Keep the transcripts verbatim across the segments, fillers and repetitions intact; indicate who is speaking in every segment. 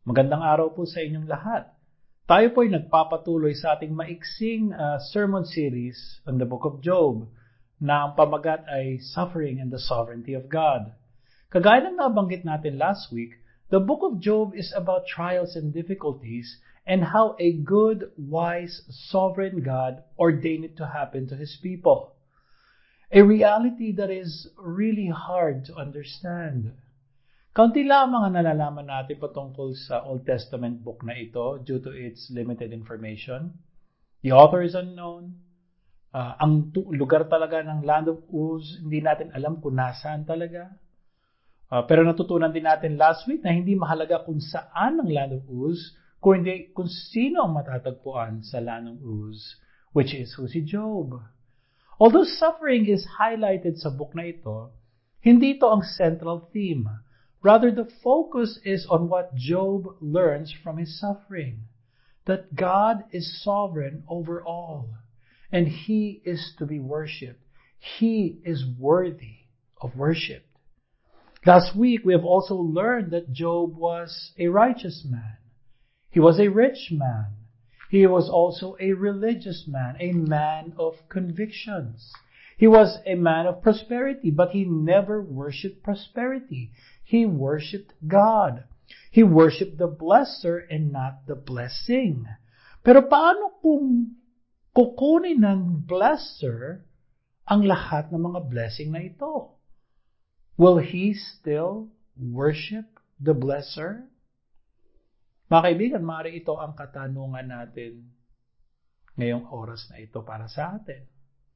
Speaker 1: Magandang araw po sa inyong lahat. Tayo po ay nagpapatuloy sa ating maiksing uh, sermon series on the book of Job na ang pamagat ay Suffering and the Sovereignty of God. Kagaya ng nabanggit natin last week, the book of Job is about trials and difficulties and how a good, wise, sovereign God ordained it to happen to His people. A reality that is really hard to understand. Kaunti lamang ang nalalaman natin patungkol sa Old Testament book na ito due to its limited information. The author is unknown. Uh, ang tu- lugar talaga ng Land of Uz, hindi natin alam kung nasaan talaga. Uh, pero natutunan din natin last week na hindi mahalaga kung saan ang Land of Uz, kung hindi kung sino ang matatagpuan sa Land of Uz, which is who si Job. Although suffering is highlighted sa book na ito, hindi ito ang central theme. Rather, the focus is on what Job learns from his suffering, that God is sovereign over all, and He is to be worshipped. He is worthy of worship. Last week, we have also learned that Job was a righteous man. He was a rich man. He was also a religious man, a man of convictions. He was a man of prosperity, but he never worshipped prosperity. He worshipped God. He worshipped the blesser and not the blessing. Pero paano kung kukunin ng blesser ang lahat ng mga blessing na ito? Will he still worship the blesser? Mga kaibigan, maaari ito ang katanungan natin ngayong oras na ito para sa atin.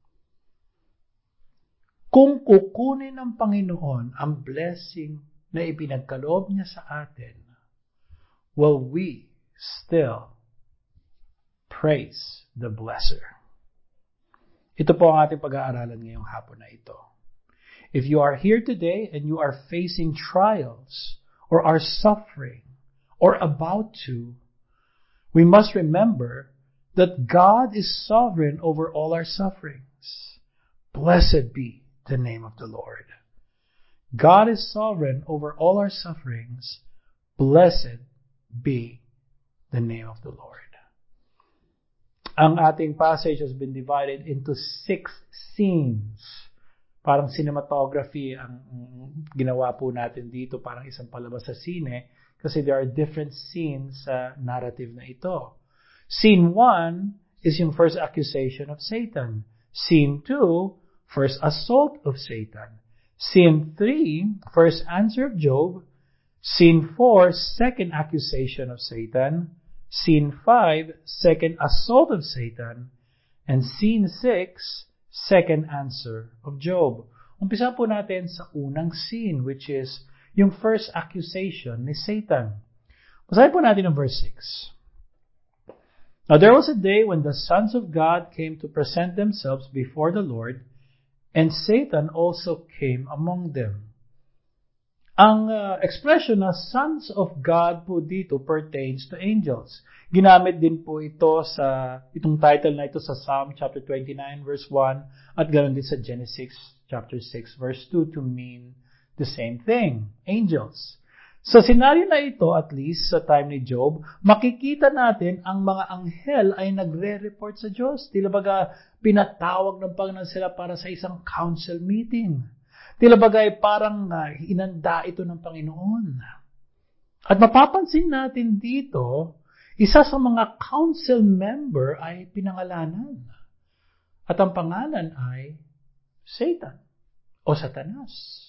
Speaker 1: Kung kukunin ng Panginoon ang blessing na ipinagkaloob niya sa atin, will we still praise the blesser? Ito po ang ating pag-aaralan ngayong hapon na ito. If you are here today and you are facing trials or are suffering or about to, we must remember that God is sovereign over all our sufferings. Blessed be the name of the Lord. God is sovereign over all our sufferings. Blessed be the name of the Lord. Ang ating passage has been divided into six scenes. Parang cinematography ang ginawa po natin dito, parang isang palabas sa sine, kasi there are different scenes sa narrative na ito. Scene one is yung first accusation of Satan. Scene two, first assault of Satan. Scene three, first answer of Job. Scene four, second accusation of Satan. Scene five, second assault of Satan. And scene six, second answer of Job. Umpisa po natin sa unang scene, which is yung first accusation ni Satan. Basahin po natin ang verse six. Now there was a day when the sons of God came to present themselves before the Lord, and Satan also came among them. Ang uh, expression na sons of God po dito pertains to angels. Ginamit din po ito sa itong title na ito sa Psalm chapter twenty-nine verse one at ganoon din sa Genesis chapter six verse two to mean the same thing, angels. Sa senaryo na ito, at least sa time ni Job, makikita natin ang mga anghel ay nagre-report sa Diyos. Tila baga pinatawag ng Panginoon sila para sa isang council meeting. Tila bagay parang uh, inanda ito ng Panginoon. At mapapansin natin dito, isa sa mga council member ay pinangalanan. At ang pangalan ay Satan o Satanas.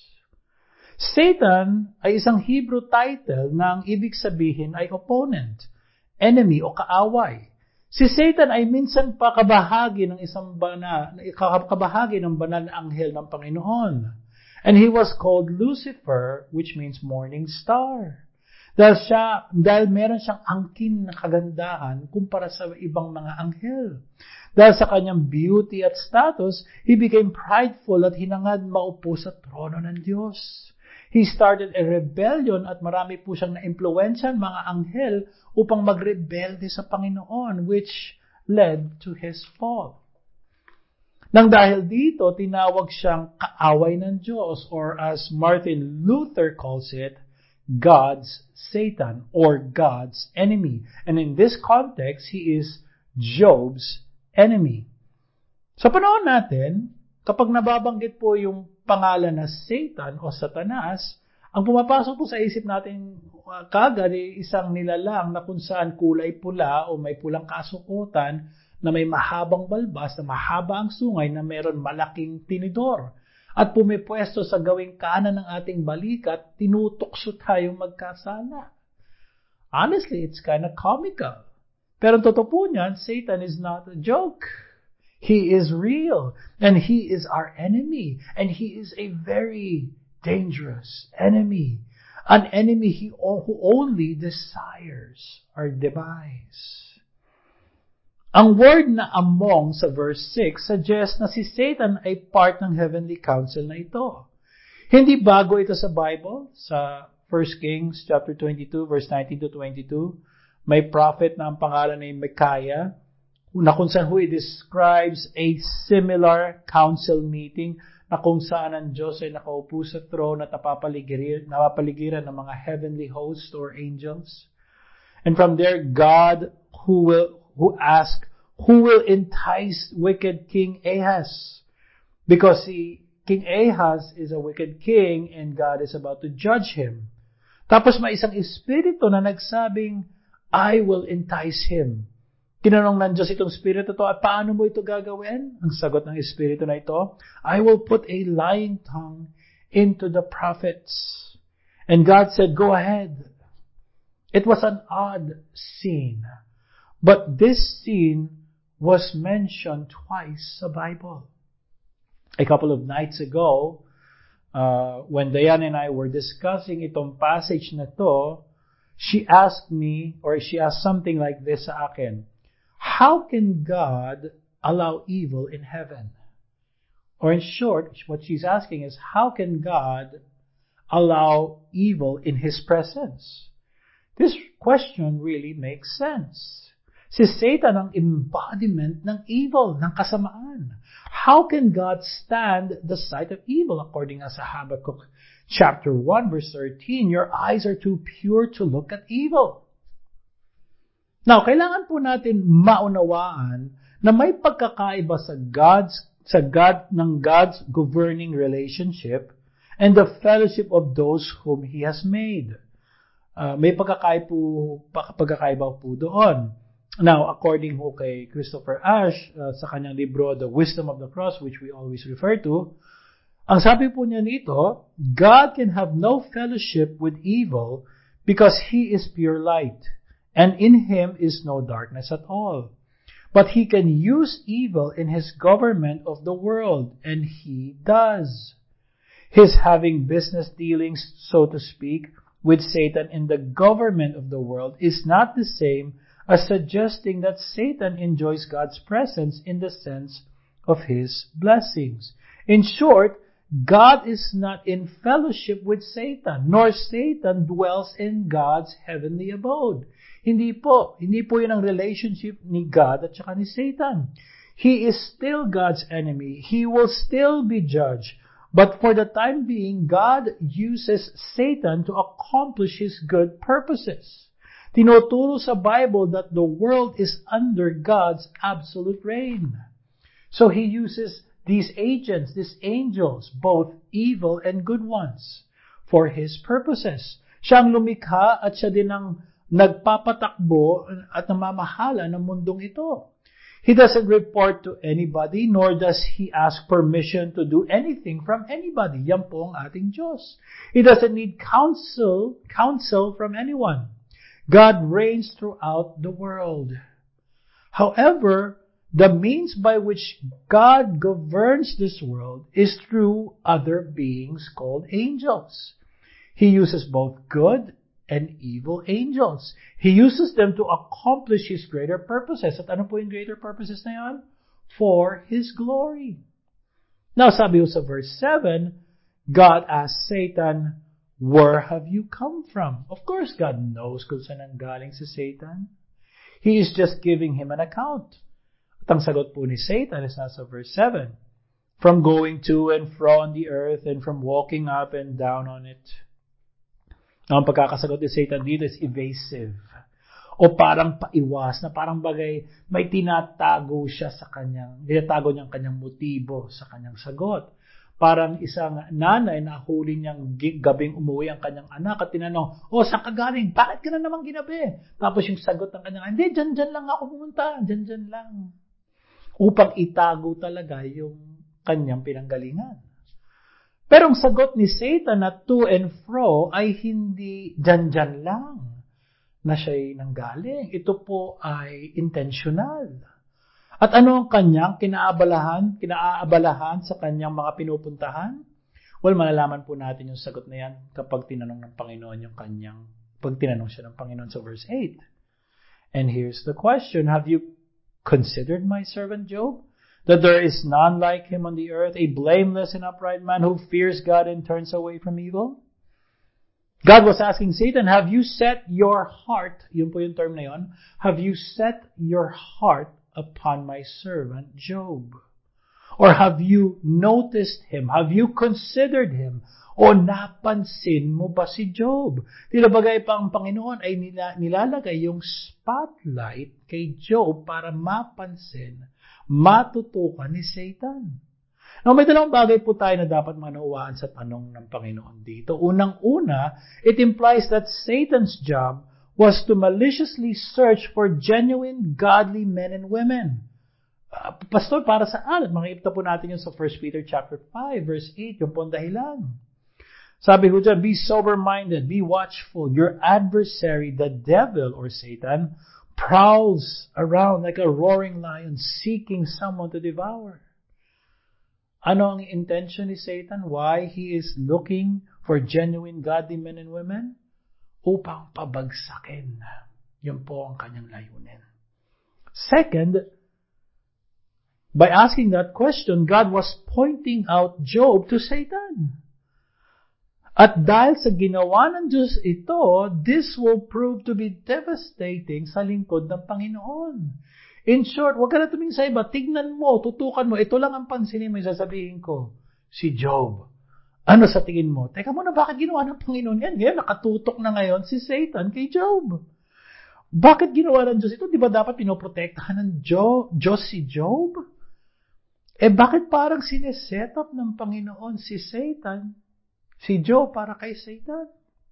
Speaker 1: Satan ay isang Hebrew title na ang ibig sabihin ay opponent, enemy o kaaway. Si Satan ay minsan pa kabahagi ng isang banal, kabahagi ng banal na anghel ng Panginoon. And he was called Lucifer, which means morning star. Dahil siya, dahil meron siyang angkin na kagandahan kumpara sa ibang mga anghel. Dahil sa kanyang beauty at status, he became prideful at hinangad maupo sa trono ng Diyos. He started a rebellion at marami po siyang na-impluwensyan mga anghel upang magrebelde sa Panginoon, which led to his fall. Nang dahil dito, tinawag siyang kaaway ng Diyos, or as Martin Luther calls it, God's Satan or God's enemy. And in this context, he is Job's enemy. Sa panahon natin, kapag nababanggit po yung pangalan na Satan o Satanas, ang pumapasok po sa isip natin uh, kagad ay isang nilalang na kung saan kulay pula o may pulang kasukutan na may mahabang balbas, na mahaba ang sungay, na meron malaking tinidor. At pumipwesto sa gawing kanan ng ating balikat, tinutokso tayong magkasala. Honestly, it's kind of comical. Pero ang totoo po niyan, Satan is not a joke. He is real, and he is our enemy, and he is a very dangerous enemy. An enemy he, who only desires our demise. Ang word na among sa verse six suggests na si Satan ay part ng heavenly council na ito. Hindi bago ito sa Bible. Sa First Kings chapter twenty-two, verse nineteen to twenty-two, may prophet na ang pangalan ay Micaiah, na kung saan he describes a similar council meeting na kung saan ang Diyos ay nakaupo sa throne at napapaligiran, napapaligiran ng mga heavenly hosts or angels. And from there, God who will who asked, who will entice wicked King Ahaz? Because he, King Ahaz is a wicked king and God is about to judge him. Tapos may isang espiritu na nagsabing, I will entice him. Tinanong ng Diyos itong espiritu to, at paano mo ito gagawin? Ang sagot ng espiritu na ito, I will put a lying tongue into the prophets. And God said, go ahead. It was an odd scene. But this scene was mentioned twice in the Bible. A couple of nights ago, uh, when Diane and I were discussing itong passage na to, she asked me, or she asked something like this sa akin, how can God allow evil in heaven? Or in short, what she's asking is, how can God allow evil in His presence? This question really makes sense. Si Satan ang embodiment ng evil, ng kasamaan. How can God stand the sight of evil? According sa Habakkuk chapter one, verse thirteen, your eyes are too pure to look at evil. Now, kailangan po natin maunawaan na may pagkakaiba sa God's, sa God, ng God's governing relationship and the fellowship of those whom He has made. Uh, may pagkakaiba po, pagkakaiba po doon. Now, according ho kay Christopher Ash, uh, sa kanyang libro, The Wisdom of the Cross, which we always refer to, ang sabi po niya nito, God can have no fellowship with evil because He is pure light, and in Him is no darkness at all. But He can use evil in His government of the world, and He does. His having business dealings, so to speak, with Satan in the government of the world is not the same as suggesting that Satan enjoys God's presence in the sense of His blessings. In short, God is not in fellowship with Satan, nor Satan dwells in God's heavenly abode. Hindi po. Hindi po yun ang relationship ni God at saka ni Satan. He is still God's enemy. He will still be judged. But for the time being, God uses Satan to accomplish His good purposes. Tinuturo sa Bible that the world is under God's absolute reign. So He uses these agents, these angels, both evil and good ones, for His purposes. Siya ang lumikha at siya din ang nagpapatakbo at namamahala ng mundong ito. He doesn't report to anybody, nor does He ask permission to do anything from anybody. Yan po ang ating Diyos. He doesn't need counsel, counsel from anyone. God reigns throughout the world. However, the means by which God governs this world is through other beings called angels. He uses both good and evil angels. He uses them to accomplish His greater purposes. At ano po yung greater purposes na yan? For His glory. Now, sabi ko sa verse seven, God asked Satan, where have you come from? Of course, God knows kung saan ang galing si Satan. He is just giving him an account. At ang sagot po ni Satan is nasa verse seven. From going to and fro on the earth and from walking up and down on it. Ang pagkakasagot ni Satan dito is evasive. O parang paiwas, na parang bagay may tinatago siya sa kanyang, tinatago niyang kanyang motibo sa kanyang sagot. Parang isang nanay na huli niyang gabing umuwi ang kanyang anak at tinanong, "Oh, saan ka galing? Bakit ka na naman ginabi?" Tapos yung sagot ng kanyang, "Hindi, dyan, dyan lang ako pumunta. Dyan, dyan lang." Upang itago talaga yung kanyang pinanggalingan. Pero ang sagot ni Satan na to and fro ay hindi dyan-dyan lang na siya'y nanggaling. Ito po ay intentional. At ano ang kanyang kinaabalahan, kinaaabalahan sa kanyang mga pinupuntahan? Well, malalaman po natin yung sagot na yan kapag tinanong ng Panginoon yung kanyang, pag tinanong siya ng Panginoon sa verse eight. And here's the question, have you considered my servant Job? That there is none like him on the earth, a blameless and upright man who fears God and turns away from evil? God was asking Satan, have you set your heart, yun po yung term na yun, have you set your heart upon my servant Job? Or have you noticed him? Have you considered him? O napansin mo ba si Job? Tila bagay pa ang Panginoon ay nilalagay yung spotlight kay Job para mapansin, matutukan ni Satan. Now, may dalawang bagay po tayo na dapat manauwaan sa tanong ng Panginoon dito. Unang-una, it implies that Satan's job was to maliciously search for genuine, godly men and women. Uh, Pastor, para saan? At makikita po natin yun sa First Peter chapter five, verse eight, yung pong dahilan. Sabi ko dyan, be sober-minded, be watchful. Your adversary, the devil or Satan, prowls around like a roaring lion seeking someone to devour. Ano ang intention ni Satan? Why he is looking for genuine godly men and women? Upang pabagsakin. Yun po ang kanyang layunin. Second, by asking that question, God was pointing out Job to Satan. At dahil sa ginawa ng Diyos ito, this will prove to be devastating sa lingkod ng Panginoon. In short, huwag ka na tumingin sa iba. Tignan mo, tutukan mo. Ito lang ang pansinin mo, sasabihin ko. Si Job. Ano sa tingin mo? Teka muna, bakit ginawa ng Panginoon yan? Ngayon, nakatutok na ngayon si Satan kay Job. Bakit ginawa ng Diyos ito? Di ba dapat pinoprotektahan ng Diyos si Job? Eh, bakit parang sineset up ng Panginoon si Satan, si Job para kay Satan?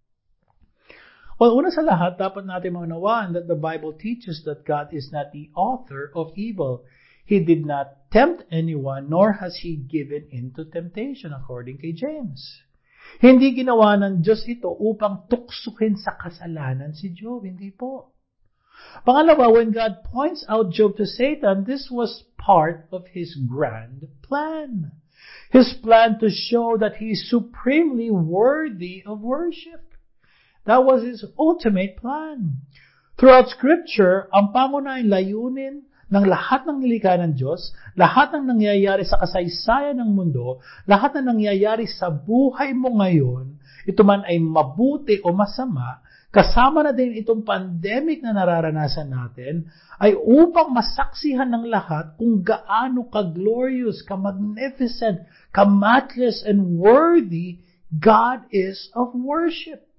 Speaker 1: Well, una sa lahat, dapat natin maunawaan that the Bible teaches that God is not the author of evil. He did not tempt anyone, nor has He given into temptation, according kay James. Hindi ginawa ng Diyos ito upang tuksukin sa kasalanan si Job. Hindi po. Pangalawa, when God points out Job to Satan, this was part of His grand plan. His plan to show that He is supremely worthy of worship. That was His ultimate plan. Throughout Scripture, ang pangunahing layunin ng lahat ng nilikha ng Diyos, lahat ng nangyayari sa kasaysayan ng mundo, lahat ng nangyayari sa buhay mo ngayon, ito man ay mabuti o masama, kasama na din itong pandemic na nararanasan natin, ay upang masaksihan ng lahat kung gaano ka-glorious, ka-magnificent, ka-matchless, and worthy God is of worship.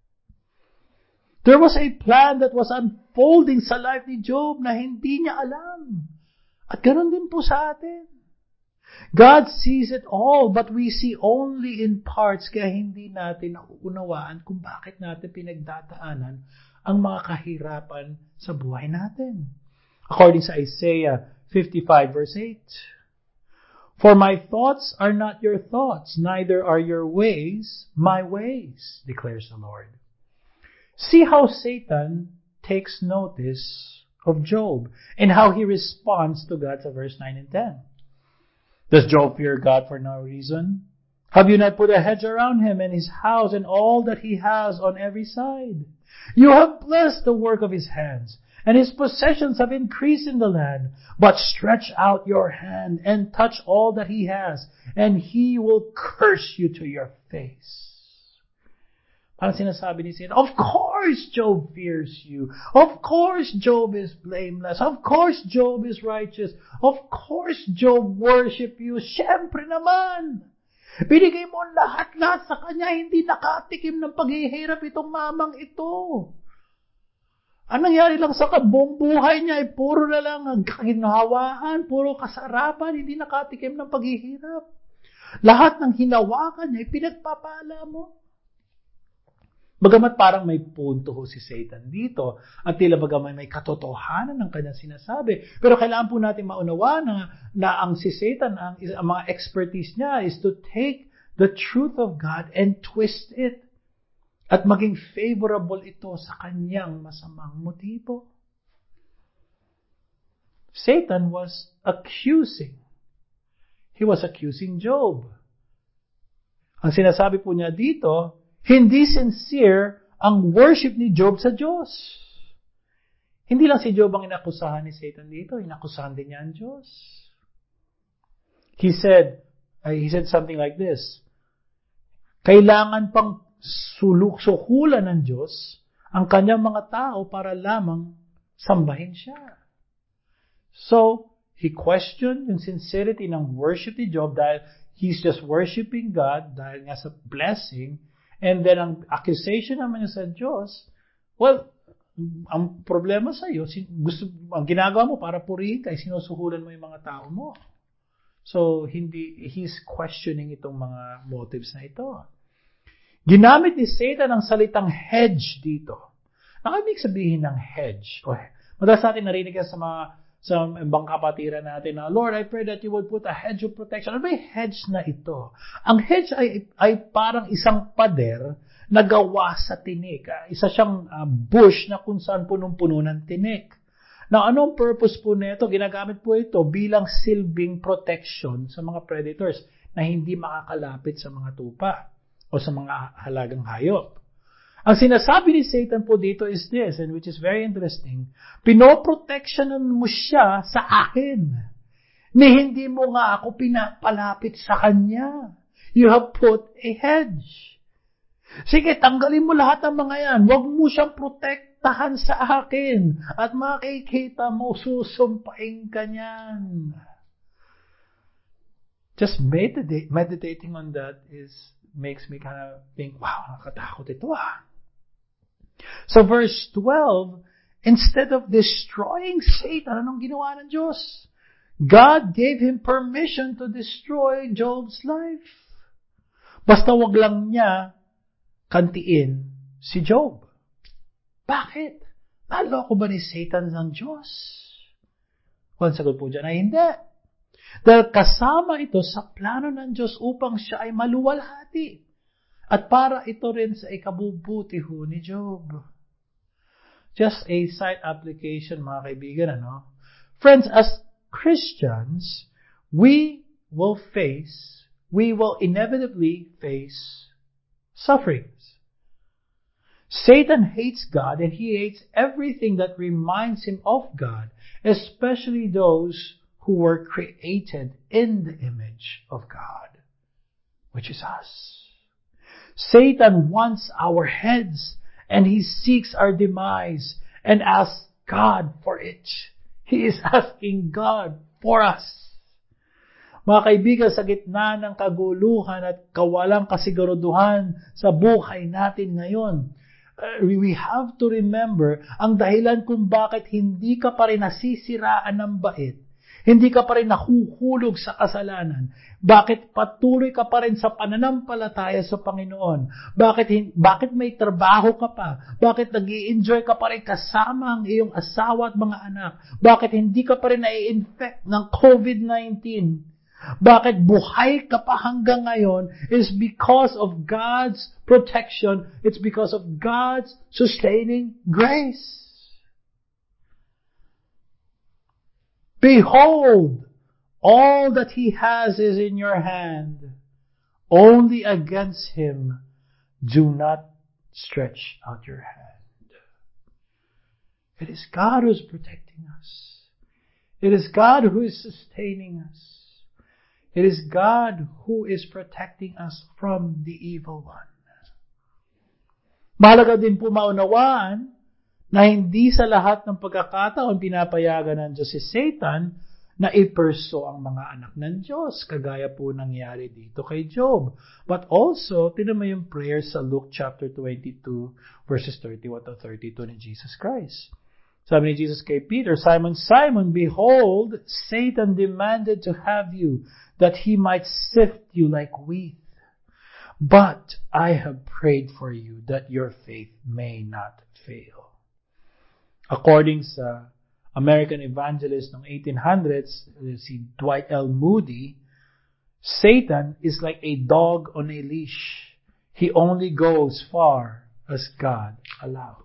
Speaker 1: There was a plan that was unfolding sa life ni Job na hindi niya alam. At ganoon din po sa atin. God sees it all, but we see only in parts, kaya hindi natin nauunawaan kung bakit natin pinagdadaanan ang mga kahirapan sa buhay natin. According sa Isaiah fifty-five verse eight, for my thoughts are not your thoughts, neither are your ways my ways, declares the Lord. See how Satan takes notice of Job and how he responds to God sa verse nine and ten. Does Job fear God for no reason? Have you not put a hedge around him and his house and all that he has on every side? You have blessed the work of his hands, and his possessions have increased in the land. But stretch out your hand and touch all that he has, and he will curse you to your face. Parang sinasabi ni Satan, of course Job fears you. Of course Job is blameless. Of course Job is righteous. Of course Job worship you. Siyempre naman. Binigay mo lahat-lahat sa kanya, hindi nakatikim ng paghihirap itong mamang ito. Ang nangyari lang sa buong buhay niya ay puro na lang ang kaginhawaan, puro kasarapan, hindi nakatikim ng paghihirap. Lahat ng hinawakan niya ay pinagpapala mo. Bagamat parang may punto ho si Satan dito, at tila bagamat may katotohanan ng kanyang sinasabi, pero kailangan po natin maunawa na, na ang si Satan, ang, ang mga expertise niya is to take the truth of God and twist it. At maging favorable ito sa kanyang masamang motibo. Satan was accusing. He was accusing Job. Ang sinasabi po niya dito, hindi sincere ang worship ni Job sa Diyos. Hindi lang si Job ang inakusahan ni Satan dito, inakusahan din niya ang Diyos. He said, uh, he said something like this, kailangan pang suluk-sukulan ng Diyos ang kanyang mga tao para lamang sambahin siya. So, he questioned yung sincerity ng worship ni Job dahil he's just worshiping God dahil nga sa blessing. And then, ang accusation naman niya sa Diyos, well, ang problema sa iyo, gusto, ang ginagawa mo para purihin ka, sinusuhulan mo yung mga tao mo. So, hindi, he's questioning itong mga motives na ito. Ginamit ni Satan ang salitang hedge dito. Nakabig sabihin ng hedge. O, madalas natin narinig yan sa mga sa ibang kapatiran natin na, Lord, I pray that you would put a hedge of protection. Ano ba yung hedge na ito? Ang hedge ay, ay parang isang pader na gawa sa tinik. Isa siyang uh, bush na kung saan punong-puno ng tinik. Now, anong purpose po nito? Ginagamit po ito bilang silbing protection sa mga predators na hindi makakalapit sa mga tupa o sa mga halagang hayop. Ang sinasabi ni Satan po dito is this, and which is very interesting, pinoprotectionan mo siya sa akin, ni hindi mo nga ako pinapalapit sa kanya. You have put a hedge. Sige, tanggalin mo lahat ng mga yan. Huwag mo siyang protektahan sa akin. At makikita mo, susumpain ka niyan. Just meditate, meditating on that is makes me kind of think, wow, nakatakot ito ah. So verse twelve, instead of destroying Satan, anong ginawa ng Diyos? God gave him permission to destroy Job's life. Basta wag lang niya kantiin si Job. Bakit? Naloko ba ni Satan ng Diyos? Well, sagot po dyan ay hindi. Dahil kasama ito sa plano ng Diyos upang siya ay maluwalhati. At para ito rin sa ikabubuti ho ni Job. Just a side application, mga kaibigan, ano? Friends, as Christians, we will face, we will inevitably face sufferings. Satan hates God and he hates everything that reminds him of God, especially those who were created in the image of God, which is us. Satan wants our heads and he seeks our demise and asks God for it. He is asking God for us. Mga kaibigan, sa gitna ng kaguluhan at kawalang kasiguraduhan sa buhay natin ngayon, uh, we have to remember ang dahilan kung bakit hindi ka pa rin nasisiraan ng bait. Hindi ka pa rin nahuhulog sa kasalanan. Bakit patuloy ka pa rin sa pananampalataya sa Panginoon? Bakit, bakit may trabaho ka pa? Bakit nag-i-enjoy ka pa rin kasama ang iyong asawa at mga anak? Bakit hindi ka pa rin na-infect ng covid nineteen? Bakit buhay ka pa hanggang ngayon is because of God's protection. It's because of God's sustaining grace. Behold, all that he has is in your hand. Only against him do not stretch out your hand. It is God who is protecting us. It is God who is sustaining us. It is God who is protecting us from the evil one. Mahalaga din po maunawaan na hindi sa lahat ng pagkakataon pinapayagan ng Diyos si Satan na iperso ang mga anak ng Diyos, kagaya po nangyari dito kay Job. But also, tinan mo yung prayer sa Luke chapter twenty-two, verses thirty-one to thirty-two ni Jesus Christ. Sabi ni Jesus kay Peter, Simon, Simon, behold, Satan demanded to have you, that he might sift you like wheat. But I have prayed for you, that your faith may not fail. According sa American evangelist ng eighteen hundreds, si Dwight L. Moody, Satan is like a dog on a leash. He only goes far as God allows.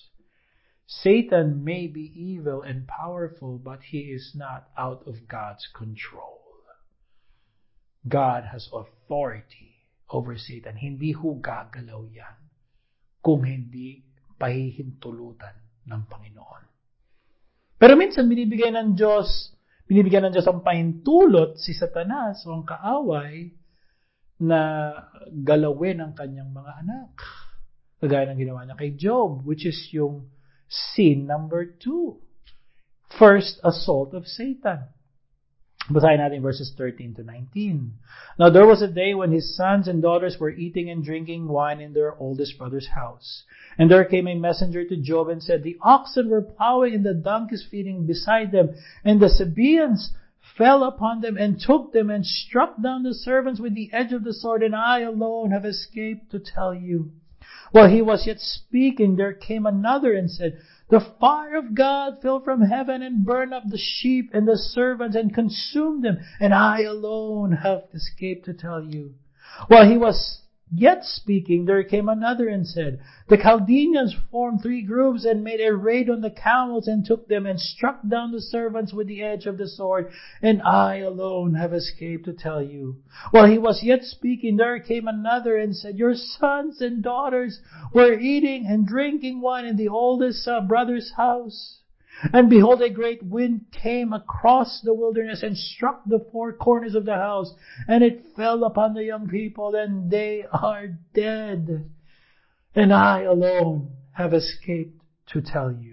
Speaker 1: Satan may be evil and powerful, but he is not out of God's control. God has authority over Satan. Hindi ho gagalaw yan kung hindi pahihintulutan ng Panginoon. Pero minsan binibigay ng Diyos, binibigyan ng Diyos ang pahintulot si Satanas o ang kaaway na galawin ang kanyang mga anak. Kagaya ng ginawa niya kay Job, which is yung sin number two. First assault of Satan. Basahin natin verses thirteen to nineteen. Now there was a day when his sons and daughters were eating and drinking wine in their oldest brother's house. And there came a messenger to Job and said, the oxen were plowing and the donkeys feeding beside them, and the Sabaeans fell upon them and took them and struck down the servants with the edge of the sword, and I alone have escaped to tell you. While he was yet speaking, there came another and said, the fire of God fell from heaven and burned up the sheep and the servants and consumed them, and I alone have escaped to tell you. While he was yet speaking, there came another and said, the Chaldeans formed three groups and made a raid on the camels and took them and struck down the servants with the edge of the sword, and I alone have escaped to tell you. While he was yet speaking, there came another and said, your sons and daughters were eating and drinking wine in the oldest uh, brother's house. And behold, a great wind came across the wilderness and struck the four corners of the house, and it fell upon the young people, and they are dead. And I alone have escaped to tell you.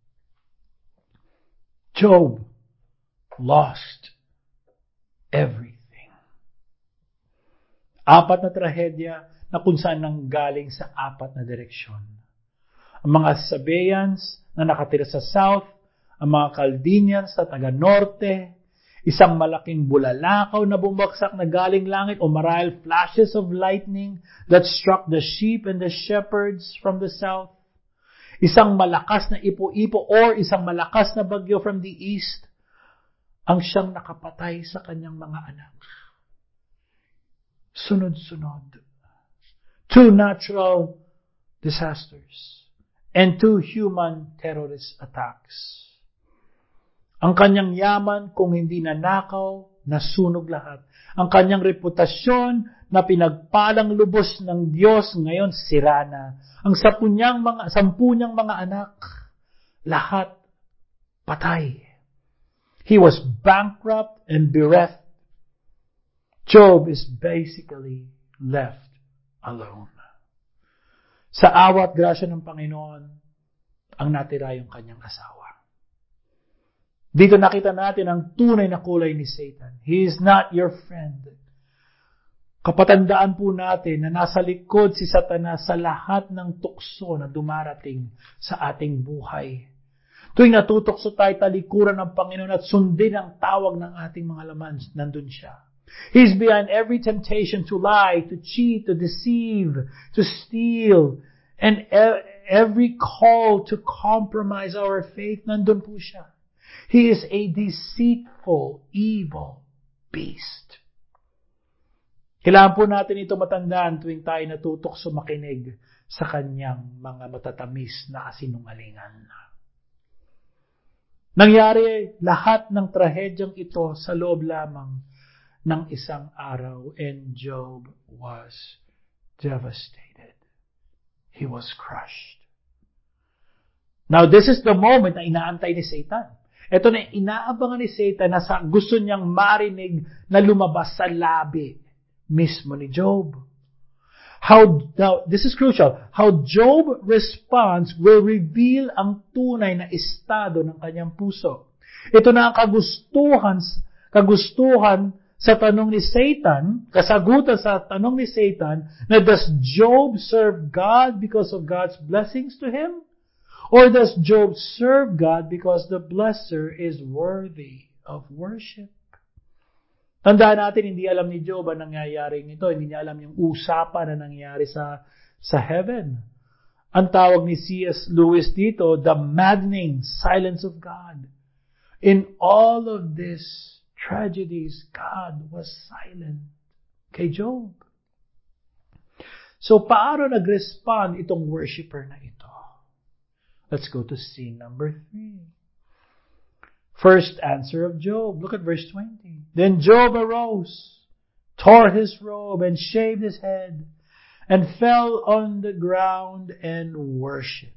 Speaker 1: Job lost everything. Apat na trahedya na kung saan nanggaling sa apat na direksyon. Ang mga Sabaeans na nakatira sa south, ang mga Chaldeans na taga-norte, isang malaking bulalakaw na bumagsak na galing langit o marahil flashes of lightning that struck the sheep and the shepherds from the south, isang malakas na ipo-ipo or isang malakas na bagyo from the east, ang siyang nakapatay sa kanyang mga anak. Sunod-sunod. Two natural disasters and two human terrorist attacks. Ang kanyang yaman, kung hindi nanakaw, nasunog lahat. Ang kanyang reputasyon na pinagpalang lubos ng Diyos, ngayon sira na. Ang sampu niyang mga, sampu niyang mga anak, lahat patay. He was bankrupt and bereft. Job is basically left alone. Sa awa at grasya ng Panginoon, ang natira yung kanyang asawa. Dito nakita natin ang tunay na kulay ni Satan. He is not your friend. Kapatandaan po natin na nasa likod si Satanas sa lahat ng tukso na dumarating sa ating buhay. Tuwing natutokso tayo talikuran ng Panginoon at sundin ang tawag ng ating mga laman, nandun siya. He's behind every temptation to lie, to cheat, to deceive, to steal, and every call to compromise our faith, nandun po siya. He is a deceitful, evil beast. Kailangan po natin ito matandaan tuwing tayo natutokso makinig sa kanyang mga matatamis na kasinungalingan. Nangyari lahat ng trahedyang ito sa loob lamang ng isang araw, and Job was devastated. He was crushed. Now, this is the moment na inaantay ni Satan. Ito na inaabangan ni Satan na sa gusto niyang marinig na lumabas sa labi mismo ni Job. How, now, this is crucial. How Job responds will reveal ang tunay na estado ng kanyang puso. Ito na ang kagustuhan, kagustuhan sa tanong ni Satan, kasagutan sa tanong ni Satan, na does Job serve God because of God's blessings to him? Or does Job serve God because the blesser is worthy of worship? Tandaan natin, hindi alam ni Job ang nangyayari nito. Hindi niya alam yung usapan na nangyayari sa, sa heaven. Ang tawag ni C S Lewis dito, the maddening silence of God. In all of these tragedies, God was silent kay Job. So, paano nag-respond itong worshiper na ito? Let's go to scene number three. First answer of Job. Look at verse twenty. Then Job arose, tore his robe, and shaved his head, and fell on the ground and worshipped.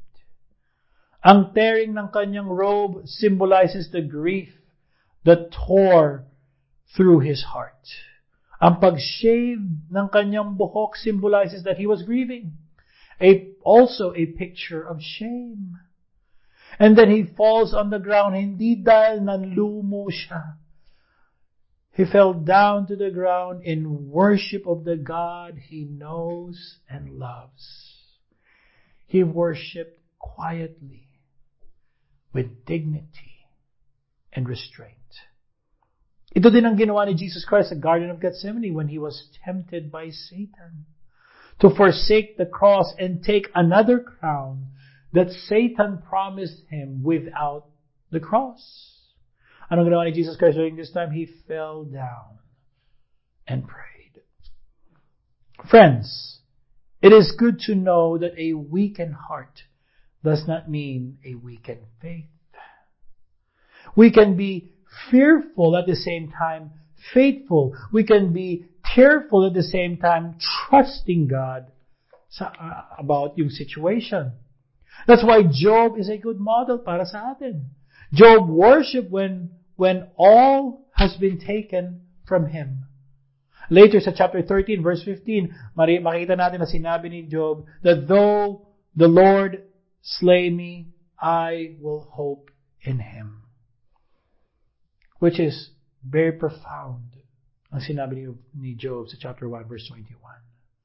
Speaker 1: Ang tearing ng kanyang robe symbolizes the grief that tore through his heart. Ang pag-shave ng kanyang buhok symbolizes that he was grieving. A, also a picture of shame. And then he falls on the ground, hindi dahil nanlumo siya. He fell down to the ground in worship of the God he knows and loves. He worshipped quietly, with dignity and restraint. Ito din ang ginawa ni Jesus Christ sa Garden of Gethsemane when he was tempted by Satan to forsake the cross and take another crown that Satan promised him without the cross. Anong ginawa ni Jesus Christ during this time? He fell down and prayed. Friends, it is good to know that a weakened heart does not mean a weakened faith. We can be fearful at the same time faithful. We can be tearful at the same time trusting God sa, uh, about yung situation. That's why Job is a good model para sa atin. Job worshiped when, when all has been taken from him. Later sa chapter thirteen, verse fifteen, makita natin na sinabi ni Job that though the Lord slay me, I will hope in Him. Which is very profound ang sinabi ni Job sa chapter one, verse twenty-one.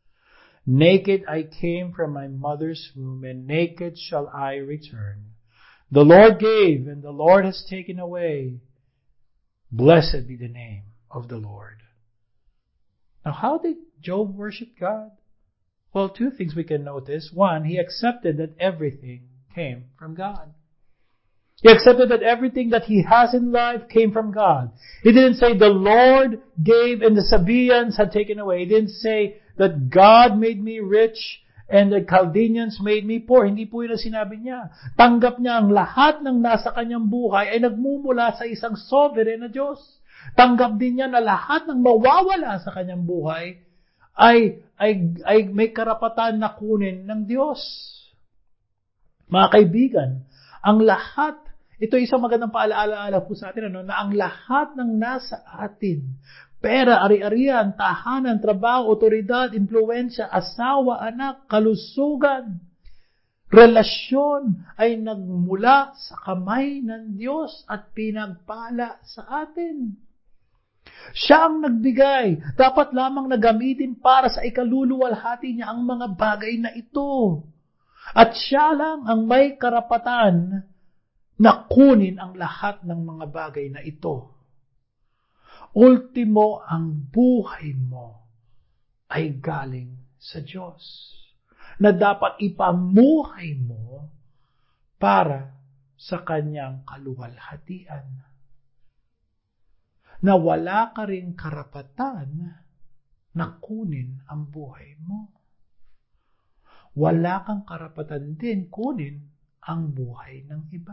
Speaker 1: Naked I came from my mother's womb, and naked shall I return. The Lord gave, and the Lord has taken away. Blessed be the name of the Lord. Now, how did Job worship God? Well, two things we can notice. One, he accepted that everything came from God. He accepted that everything that he has in life came from God. He didn't say the Lord gave and the Sabaeans had taken away. He didn't say that God made me rich and the Chaldeans made me poor. Hindi po yun ang sinabi niya. Tanggap niya ang lahat ng nasa kanyang buhay ay nagmumula sa isang sovereign na Diyos. Tanggap din niya na lahat ng mawawala sa kanyang buhay ay, ay, ay may karapatan na kunin ng Diyos. Mga kaibigan, ang lahat, ito isang magandang paalaala po sa atin, ano, na ang lahat ng nasa atin, pera, ari-arian, tahanan, trabaho, otoridad, impluensya, asawa, anak, kalusugan, relasyon ay nagmula sa kamay ng Diyos at pinagpala sa atin. Siya ang nagbigay. Dapat lamang nagamitin para sa ikaluluwalhati niya ang mga bagay na ito. At siya lang ang may karapatan na kunin ang lahat ng mga bagay na ito. Ultimo, ang buhay mo ay galing sa Diyos, na dapat ipamuhay mo para sa Kanyang kaluwalhatian. Na wala ka ring karapatan na kunin ang buhay mo. Wala kang karapatan din kunin ang buhay ng iba.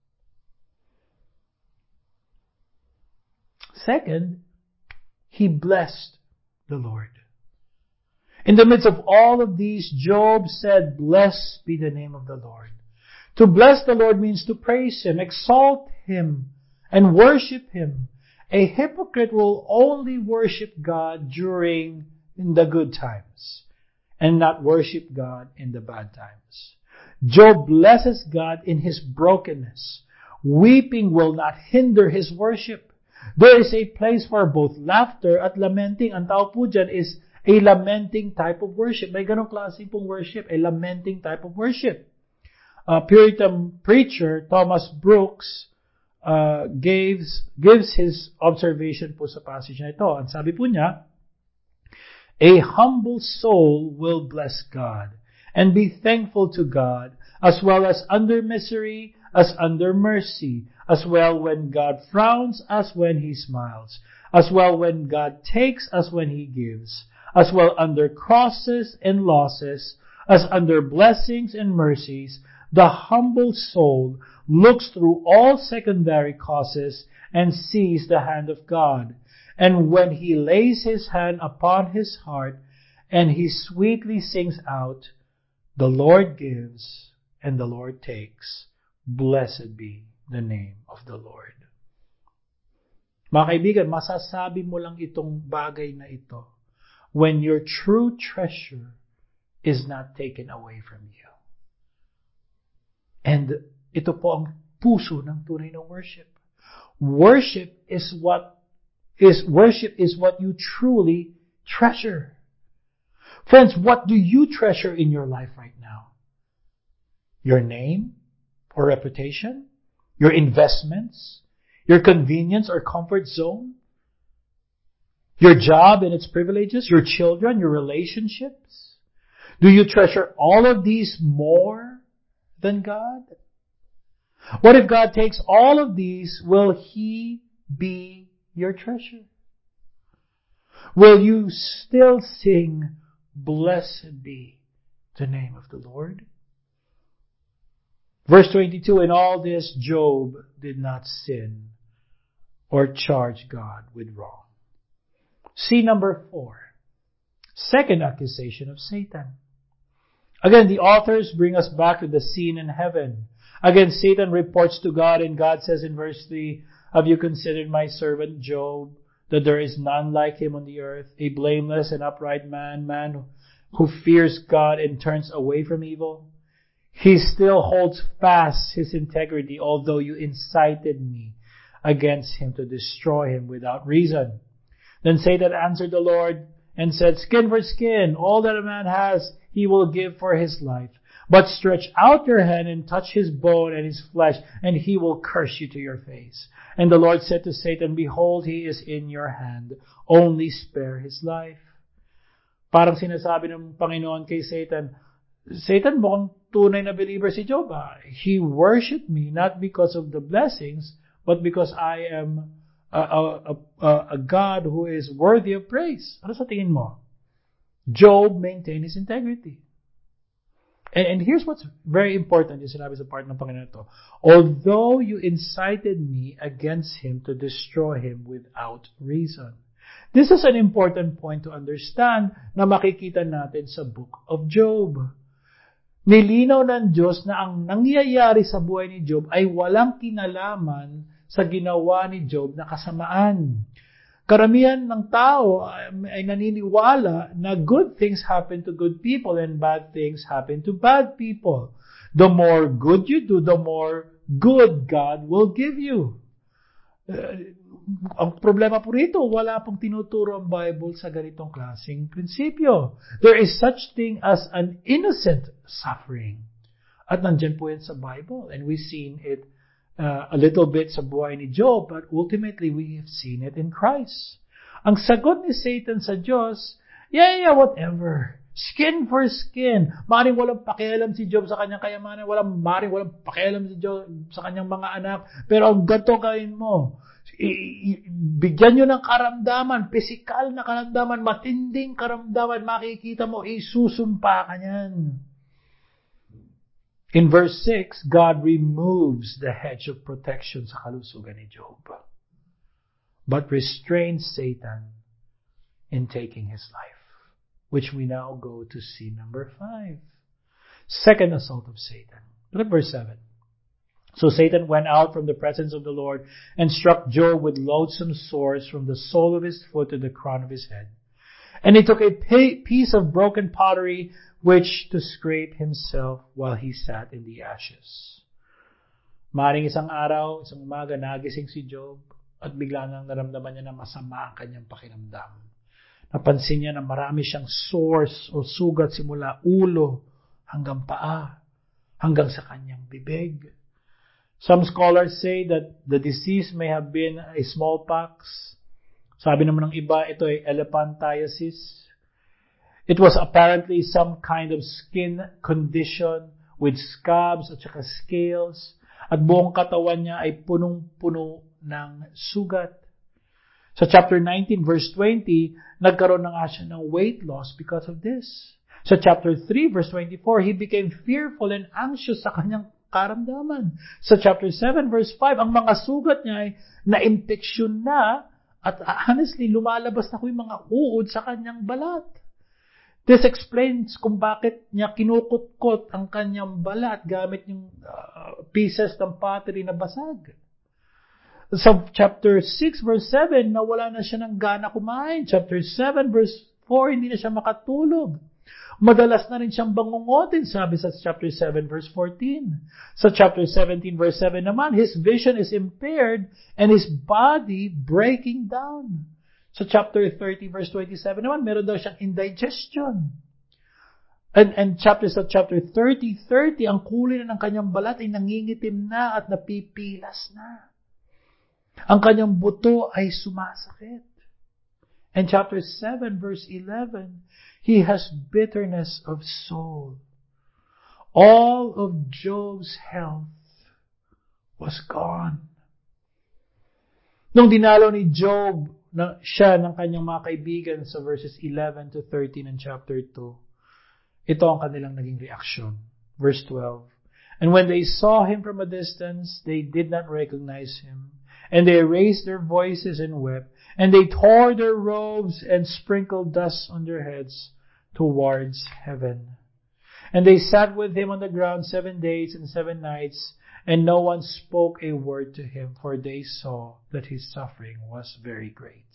Speaker 1: Second, he blessed the Lord. In the midst of all of these, Job said, "Blessed be the name of the Lord." To bless the Lord means to praise Him, exalt Him, and worship Him. A hypocrite will only worship God during in the good times and not worship God in the bad times. Job blesses God in his brokenness Weeping will not hinder His worship. There is a place for both laughter at lamenting. Ang tao po dyan is a lamenting type of worship. May ganong klase pong worship, a lamenting type of worship. Uh, Puritan preacher Thomas Brooks uh, gives, gives his observation po sa passage na ito. Ang sabi po niya, a humble soul will bless God and be thankful to God, as well as under misery, as under mercy, as well when God frowns as when He smiles, as well when God takes as when He gives, as well under crosses and losses, as under blessings and mercies. The humble soul looks through all secondary causes and sees the hand of God. And when he lays his hand upon his heart and he sweetly sings out, the Lord gives and the Lord takes. Blessed be the name of the Lord. Mga kaibigan, masasabi mo lang itong bagay na ito when your true treasure is not taken away from you. And ito po ang puso ng tunay na worship. Worship is what is worship is what you truly treasure. Friends, what do you treasure in your life right now? Your name or reputation? Your investments? Your convenience or comfort zone? Your job and its privileges? Your children? Your relationships? Do you treasure all of these more than God? What if God takes all of these? Will He be your treasure? Will you still sing, blessed be the name of the Lord? Verse twenty-two, in all this Job did not sin or charge God with wrong. See number four. Second accusation of Satan. Again, the authors bring us back to the scene in heaven. Again, Satan reports to God, and God says in verse three, have you considered my servant Job, that there is none like him on the earth, a blameless and upright man, man who fears God and turns away from evil? He still holds fast his integrity, although you incited me against him to destroy him without reason. Then Satan answered the Lord and said, skin for skin, all that a man has, he will give for his life. But stretch out your hand and touch his bone and his flesh, and he will curse you to your face. And the Lord said to Satan, behold, he is in your hand. Only spare his life. Parang sinasabi ng Panginoon kay Satan, Satan, mukhang tunay na believer si Job. Ah. He worshipped me not because of the blessings, but because I am a, a, a, a God who is worthy of praise. Ano sa tingin mo? Job maintained his integrity. And, and here's what's very important, yung sinabi sa part ng Panginoon ito. Although you incited me against him to destroy him without reason. This is an important point to understand na makikita natin sa book of Job. Nilinaw ng Diyos na ang nangyayari sa buhay ni Job ay walang kinalaman sa ginawa ni Job na kasamaan. Karamihan ng tao ay naniniwala na good things happen to good people and bad things happen to bad people. The more good you do, the more good God will give you. Uh, ang problema po rito, wala pong tinuturo ang Bible sa ganitong klaseng prinsipyo. There is such thing as an innocent suffering. At nandyan po yan sa Bible. And we've seen it Uh, a little bit sa buhay ni Job, but ultimately we have seen it in Christ. Ang sagot ni Satan sa Diyos, yeah, yeah, whatever. Skin for skin. Maring walang pakialam si Job sa kanyang kayamanan, walang maring walang pakialam si Job sa kanyang mga anak, pero ang ganito gawin mo. I- i- bigyan nyo ng karamdaman, physical na karamdaman, matinding karamdaman, makikita mo, isusumpa ka niyan. In verse six, God removes the hedge of protection sa kalusugan ni Job, but restrains Satan in taking his life, which we now go to see number five. Second assault of Satan. Look at verse seven. So Satan went out from the presence of the Lord and struck Job with loathsome sores from the sole of his foot to the crown of his head. And he took a piece of broken pottery which to scrape himself while he sat in the ashes. Maring isang araw, isang umaga, nagising si Job at bigla nang naramdaman niya na masama ang kanyang pakiramdam. Napansin niya na marami siyang sores o sugat simula ulo hanggang paa, hanggang sa kanyang bibig. Some scholars say that the disease may have been a smallpox. Sabi naman ng iba, ito ay elephantiasis. It was apparently some kind of skin condition with scabs at saka scales. At buong katawan niya ay punong-puno ng sugat. Sa chapter nineteen, verse twenty, nagkaroon na nga siya ng weight loss because of this. Sa chapter three, verse twenty-four, he became fearful and anxious sa kanyang karamdaman. Sa chapter seven, verse five, ang mga sugat niya ay na-infeksyon na at honestly, lumalabas na ko yung mga uod sa kanyang balat. This explains kung bakit niya kinukutkot ang kanyang balat gamit yung uh, pieces ng pottery na basag. Sa chapter six, verse seven, nawala na siya ng gana kumain. Chapter seven, verse four, hindi na siya makatulog. Madalas na rin siyang bangungotin, sabi sa chapter seven, verse fourteen. Sa chapter seventeen, verse seven naman, his vision is impaired and his body breaking down. Sa chapter thirty, verse twenty-seven naman, meron daw siyang indigestion. And, and chapter sa chapter thirty, thirty, ang kulay na ng kanyang balat ay nangingitim na at napipilas na. Ang kanyang buto ay sumasakit. And chapter seven, verse eleven, he has bitterness of soul. All of Job's health was gone. Nung dinalo ni Job na siya ng kanyang mga kaibigan sa verses eleven to thirteen ng chapter two, ito ang kanilang naging reaksyon. Verse twelve, and when they saw him from a distance, they did not recognize him. And they raised their voices and wept. And they tore their robes and sprinkled dust on their heads towards heaven. And they sat with him on the ground seven days and seven nights, and no one spoke a word to him, for they saw that his suffering was very great.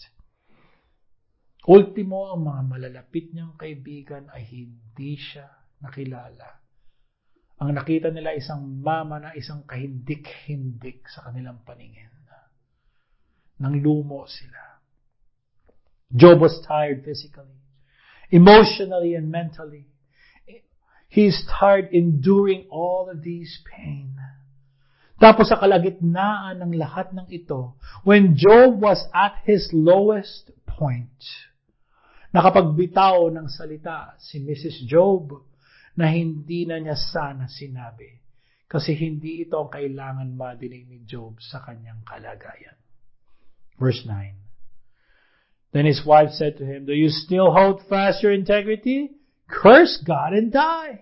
Speaker 1: Ultimo, ang mga malalapit niyang kaibigan ay hindi siya nakilala. Ang nakita nila isang mama na isang kahindik-hindik sa kanilang paningin. Nang lumo sila. Job was tired physically, emotionally, and mentally. He's tired enduring all of these pain. Tapos sa kalagitnaan ng lahat ng ito, when Job was at his lowest point, nakapagbitaw ng salita si Missus Job na hindi na niya sana sinabi kasi hindi ito ang kailangan madinig ni Job sa kanyang kalagayan. Verse nine. Then his wife said to him, do you still hold fast your integrity? Curse God and die.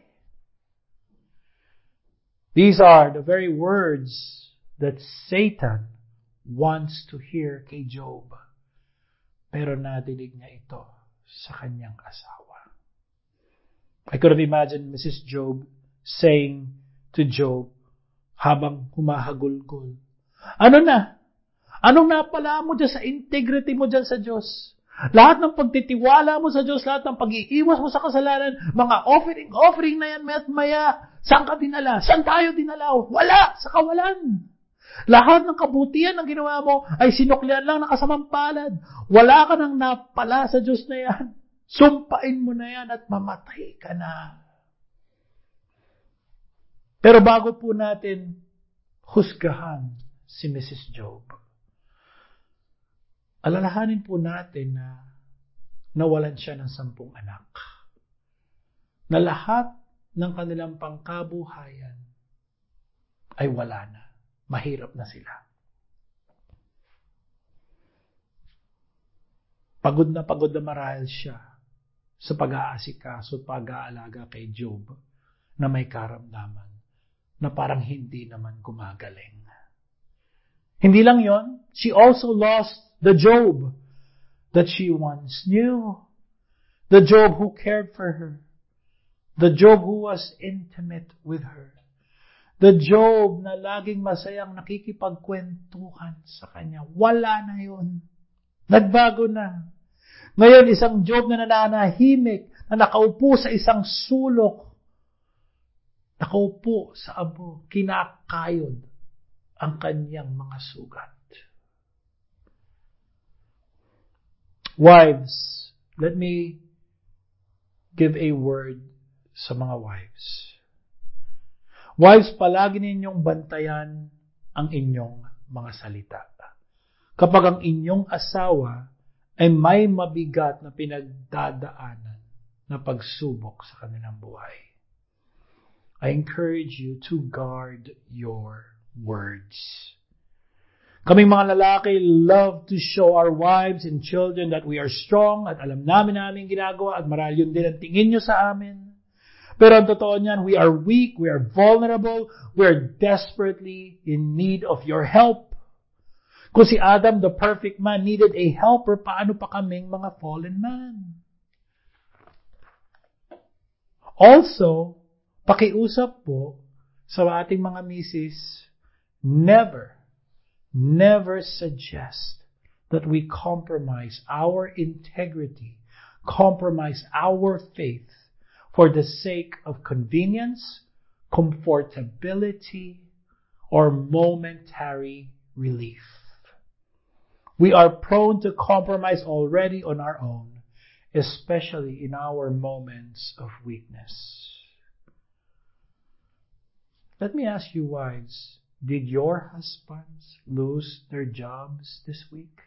Speaker 1: These are the very words that Satan wants to hear kay Job. Pero nadinig niya ito sa kanyang asawa. I could have imagined Missus Job saying to Job habang humahagulgol, ano na? Anong napala mo dyan sa integrity mo dyan sa Diyos? Lahat ng pagtitiwala mo sa Diyos, lahat ng pag-iiwas mo sa kasalanan, mga offering, offering na yan, maya't maya. Saan ka dinala? Saan tayo dinala? Wala! Sa kawalan. Lahat ng kabutihan ng ginawa mo ay sinuklian lang ng kasamang palad. Wala ka nang napala sa Diyos na yan. Sumpain mo na yan at mamatay ka na. Pero bago po natin husgahan si Missus Job, alalahanin po natin na nawalan siya ng sampung anak. Na lahat ng kanilang pangkabuhayan ay wala na. Mahirap na sila. Pagod na pagod na marahil siya sa pag-aasikaso at pag-aalaga kay Job na may karamdaman na parang hindi naman gumagaling. Hindi lang yon, she also lost the Job that she once knew. The Job who cared for her. The Job who was intimate with her. The Job na laging masayang nakikipagkwentuhan sa kanya. Wala na yun. Nagbago na. Ngayon, isang Job na nananahimik, na nakaupo sa isang sulok. Nakaupo sa abo, kinakayod ang kanyang mga sugat. Wives, let me give a word sa mga wives. Wives, palagi ninyong bantayan ang inyong mga salita. Kapag ang inyong asawa ay may mabigat na pinagdadaanan na pagsubok sa kanilang buhay, I encourage you to guard your words. Kaming mga lalaki love to show our wives and children that we are strong at alam namin namin ginagawa at marahil yun din ang tingin nyo sa amin. Pero ang totoo niyan, we are weak, we are vulnerable, we are desperately in need of your help. Kung si Adam, the perfect man, needed a helper, paano pa kaming mga fallen man? Also, pakiusap po sa ating mga misis, never, never suggest that we compromise our integrity, compromise our faith for the sake of convenience, comfortability, or momentary relief. We are prone to compromise already on our own, especially in our moments of weakness. Let me ask you, wives, did your husbands lose their jobs this week?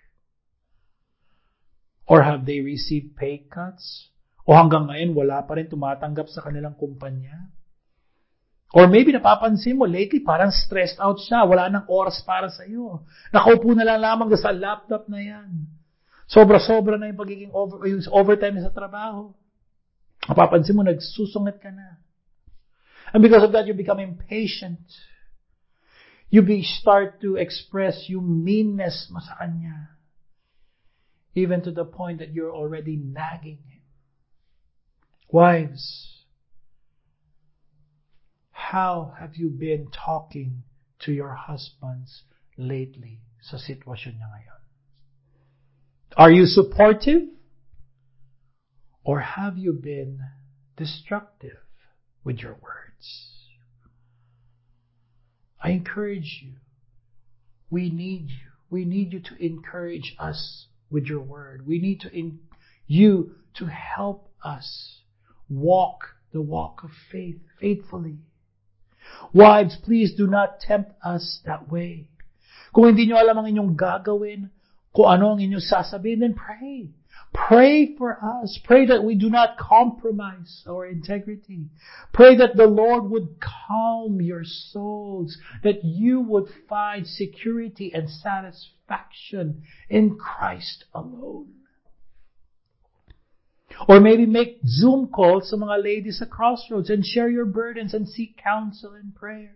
Speaker 1: Or have they received pay cuts? O hanggang ngayon, wala pa rin tumatanggap sa kanilang kumpanya? Or maybe napapansin mo, lately parang stressed out siya, wala nang oras para sa iyo. Nakaupo na lang lamang sa laptop na yan. Sobra-sobra na yung pagiging over, yung overtime sa trabaho. Napapansin mo, nagsusungit ka na. And because of that, you become impatient. You be, start to express yung meanness mo sa kanya. Even to the point that you're already nagging him. Wives, how have you been talking to your husbands lately sa sitwasyon niya ngayon? Are you supportive? Or have you been destructive with your words? I encourage you. We need you. We need you to encourage us with your word. We need to in, you to help us walk the walk of faith faithfully. Wives, please do not tempt us that way. Kung hindi nyo alam ang inyong gagawin, kung ano ang inyong sasabihin, then pray. Pray for us. Pray that we do not compromise our integrity. Pray that the Lord would calm your souls, that you would find security and satisfaction in Christ alone. Or maybe make Zoom calls sa mga ladies at Crossroads and share your burdens and seek counsel and prayer.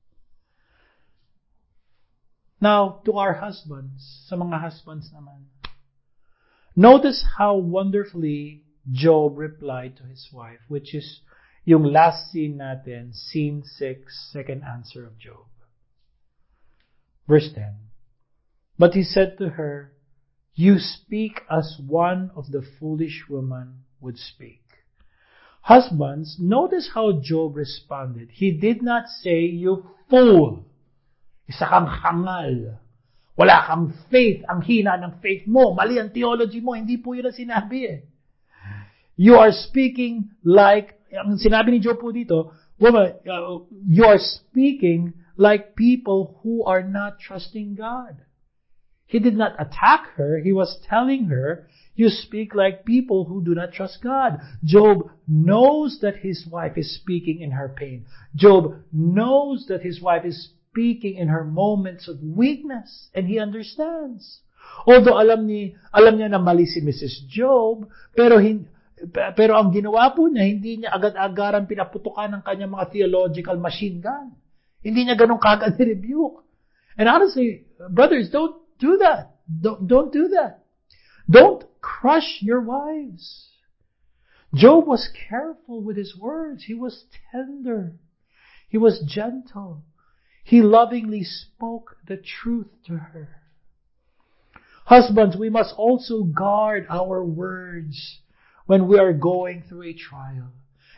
Speaker 1: Now, to our husbands, sa mga husbands naman, notice how wonderfully Job replied to his wife, which is yung last scene natin, scene six, second answer of Job. Verse ten. But he said to her, "You speak as one of the foolish women would speak." Husbands, notice how Job responded. He did not say, "You fool. Isa kang hangal. Wala kang faith. Ang hina ng faith mo. Mali ang theology mo." Hindi po yun ang sinabi eh. You are speaking like, ang sinabi ni Job po dito, woman, uh, you are speaking like people who are not trusting God. He did not attack her. He was telling her, you speak like people who do not trust God. Job knows that his wife is speaking in her pain. Job knows that his wife is speaking in her moments of weakness, and he understands. Although alam ni alam niya na mali si Missus Job, pero hin, pero ang ginawa po niya, hindi niya agad-agaran pinaputukan ng kanyang mga theological machine gun. Hindi niya ganun kagad rebuke. And honestly, brothers, don't do that. Don't, don't do that. Don't crush your wives. Job was careful with his words. He was tender. He was gentle. He lovingly spoke the truth to her. Husbands, we must also guard our words when we are going through a trial.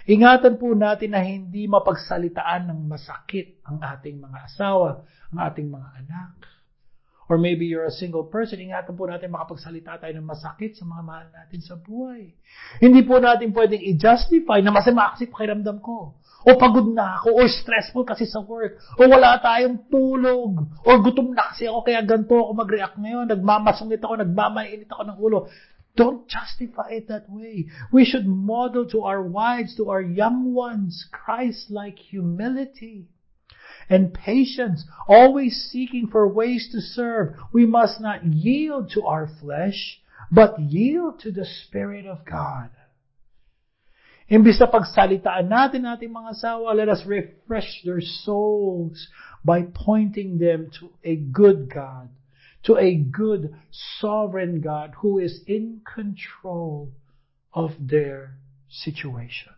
Speaker 1: Ingatan po natin na hindi mapagsalitaan ng masakit ang ating mga asawa, ang ating mga anak. Or maybe you're a single person, ingatan po natin makapagsalita tayo ng masakit sa mga mahal natin sa buhay. Hindi po natin pwedeng i-justify na masama kasi pakiramdam ko. O pagod na ako, or stressful kasi sa work, o wala tayong tulog, or gutom na kasi ako kaya ganito ako mag-react ngayon, nagmamasungit ako, nagmamainit ako ng ulo. Don't justify it that way. We should model to our wives, to our young ones, Christ-like humility and patience, always seeking for ways to serve. We must not yield to our flesh, but yield to the Spirit of God. Imbis na pagsalitaan natin ating mga asawa, let us refresh their souls by pointing them to a good God, to a good sovereign God who is in control of their situation.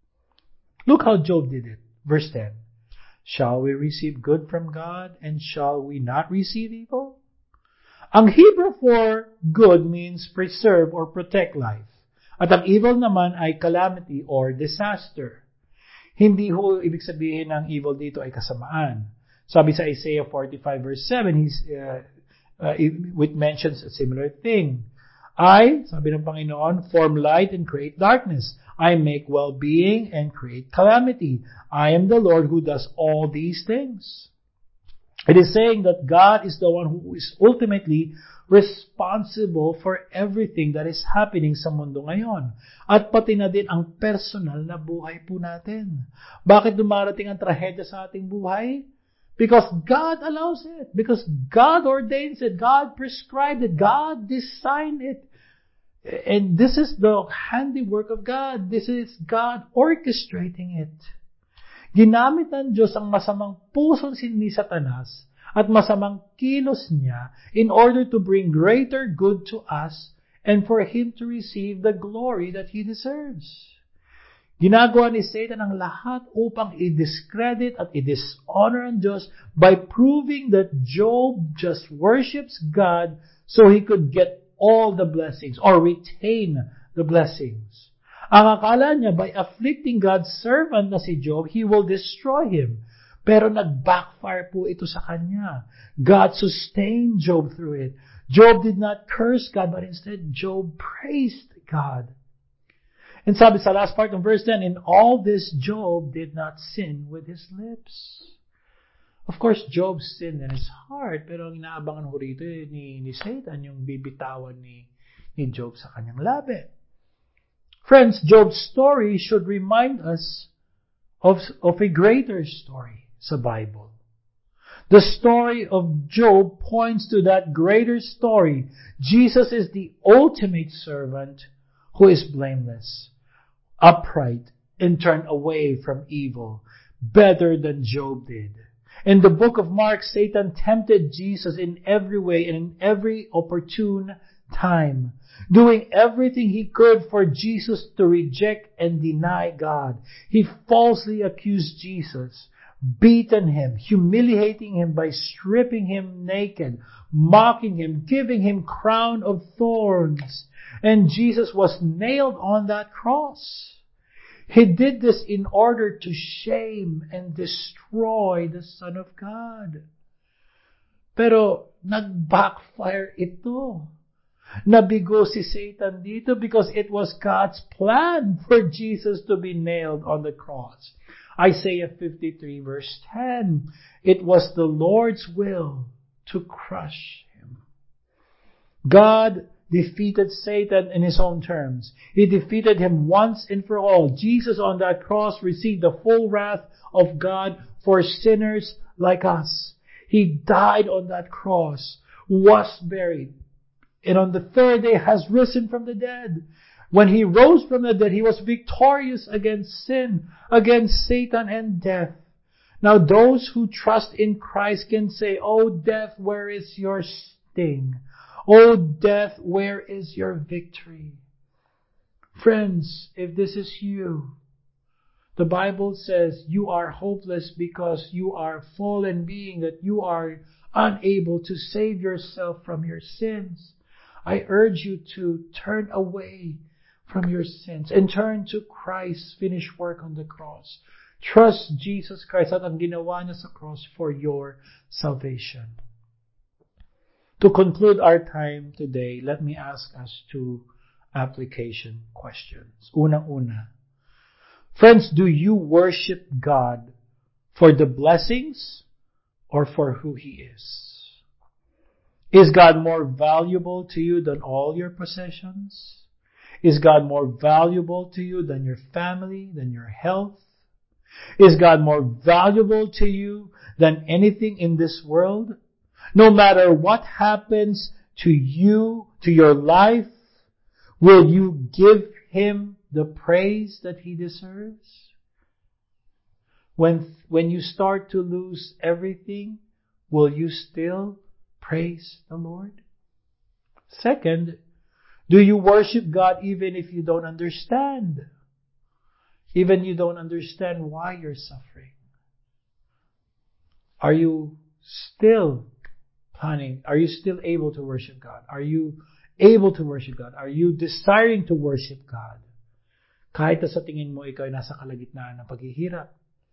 Speaker 1: Look how Job did it. Verse ten. Shall we receive good from God, and shall we not receive evil? Ang Hebrew for good means preserve or protect life. At ang evil naman ay calamity or disaster. Hindi ho ibig sabihin ng evil dito ay kasamaan. Sabi sa Isaiah forty-five verse seven, he's, uh, uh, it mentions a similar thing. I, sabi ng Panginoon, form light and create darkness. I make well-being and create calamity. I am the Lord who does all these things. It is saying that God is the one who is ultimately responsible for everything that is happening sa mundo ngayon. At pati na din ang personal na buhay po natin. Bakit dumarating ang trahedya sa ating buhay? Because God allows it. Because God ordains it. God prescribed it. God designed it. And this is the handiwork of God. This is God orchestrating it. Ginamit ng Diyos ang masamang puso ni Satanas at masamang kilos niya in order to bring greater good to us and for Him to receive the glory that He deserves. Ginagawa ni Satan ang lahat upang i-discredit at i-dishonor ang Diyos by proving that Job just worships God so he could get all the blessings or retain the blessings. Ang akala niya, by afflicting God's servant na si Job, He will destroy him. Pero nag-backfire po ito sa kanya. God sustained Job through it. Job did not curse God, but instead Job praised God. And sabi sa last part ng verse ten, in all this Job did not sin with his lips. Of course, Job sinned in his heart, pero ang inaabangan ko rito ni, ni Satan, yung bibitawan ni, ni Job sa kanyang labi. Friends, Job's story should remind us of, of a greater story sa Bible. The story of Job points to that greater story. Jesus is the ultimate servant who is blameless, upright, and turned away from evil, better than Job did. In the book of Mark, Satan tempted Jesus in every way and in every opportune time, doing everything he could for Jesus to reject and deny God. He falsely accused Jesus, beaten him, humiliating him by stripping him naked, mocking him, giving him crown of thorns. And Jesus was nailed on that cross. He did this in order to shame and destroy the Son of God. Pero nag-backfire ito. Nabigo si Satan dito because it was God's plan for Jesus to be nailed on the cross. Isaiah fifty-three verse ten, it was the Lord's will to crush him. God defeated Satan in His own terms. He defeated him once and for all. Jesus on that cross received the full wrath of God for sinners like us. He died on that cross, was buried, and on the third day has risen from the dead. When He rose from the dead, He was victorious against sin, against Satan and death. Now those who trust in Christ can say, "Oh death, where is your sting? Oh death, where is your victory?" Friends, if this is you, the Bible says you are hopeless because you are a fallen being, that you are unable to save yourself from your sins. I urge you to turn away from your sins and turn to Christ's finished work on the cross. Trust Jesus Christ at ang ginawa niya sa cross for your salvation. To conclude our time today, let me ask us two application questions. Unang-una, friends, do you worship God for the blessings or for who He is? Is God more valuable to you than all your possessions? Is God more valuable to you than your family, than your health? Is God more valuable to you than anything in this world? No matter what happens to you, to your life, will you give Him the praise that He deserves? When, when you start to lose everything, will you still praise the Lord? Second, do you worship God even if you don't understand? Even you don't understand why you're suffering? Are you still planning? Are you still able to worship God? Are you able to worship God? Are you desiring to worship God? Kahit na sa tingin mo ikaw ay nasa kalagitnaan ng paghihirap.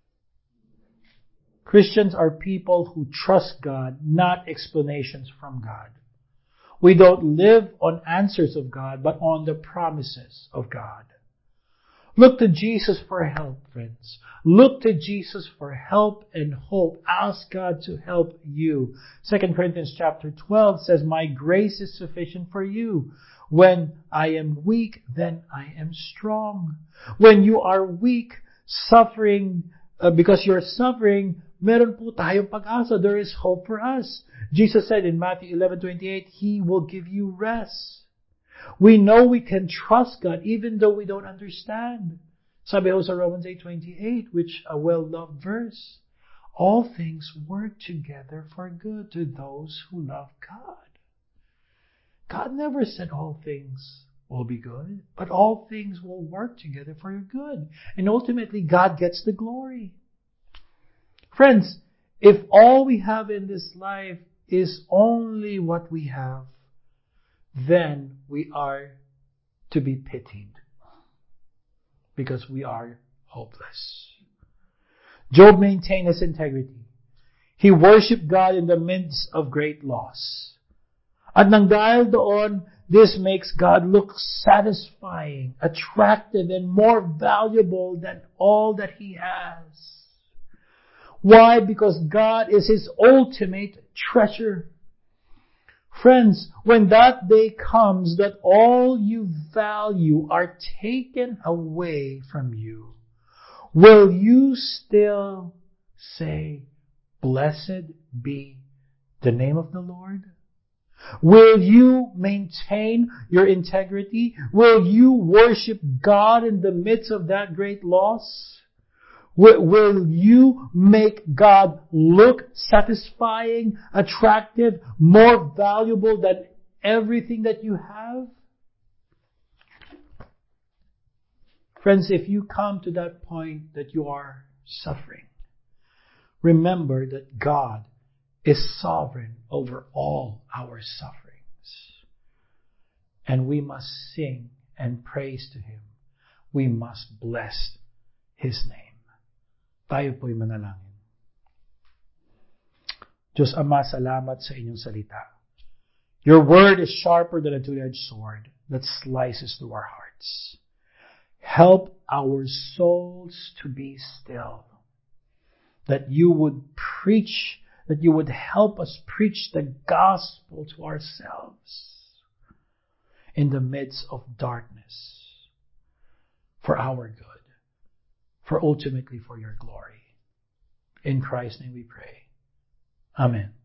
Speaker 1: Christians are people who trust God, not explanations from God. We don't live on answers of God, but on the promises of God. Look to Jesus for help, friends. Look to Jesus for help and hope. Ask God to help you. Second Corinthians chapter twelve says, my grace is sufficient for you. When I am weak, then I am strong. When you are weak, suffering, uh, because you're suffering, meron po tayong pag-asa. There is hope for us. Jesus said in Matthew eleven twenty-eight, He will give you rest. We know we can trust God even though we don't understand. Sabi ho sa Romans eight twenty-eight, which a well-loved verse, all things work together for good to those who love God. God never said all things will be good, but all things will work together for your good. And ultimately, God gets the glory. Friends, if all we have in this life is only what we have, then we are to be pitied because we are hopeless. Job maintained his integrity. He worshipped God in the midst of great loss. At nang dahil doon, this makes God look satisfying, attractive, and more valuable than all that he has. Why? Because God is his ultimate treasure. Friends, when that day comes that all you value are taken away from you, will you still say, blessed be the name of the Lord? Will you maintain your integrity? Will you worship God in the midst of that great loss? Will you make God look satisfying, attractive, more valuable than everything that you have? Friends, if you come to that point that you are suffering, remember that God is sovereign over all our sufferings. And we must sing and praise to Him. We must bless His name. Tayo po'y manalangin. Diyos Ama, salamat sa inyong salita. Your word is sharper than a two-edged sword that slices through our hearts. Help our souls to be still. That you would preach, that you would help us preach the gospel to ourselves in the midst of darkness for our good. For ultimately for your glory. In Christ's name we pray. Amen.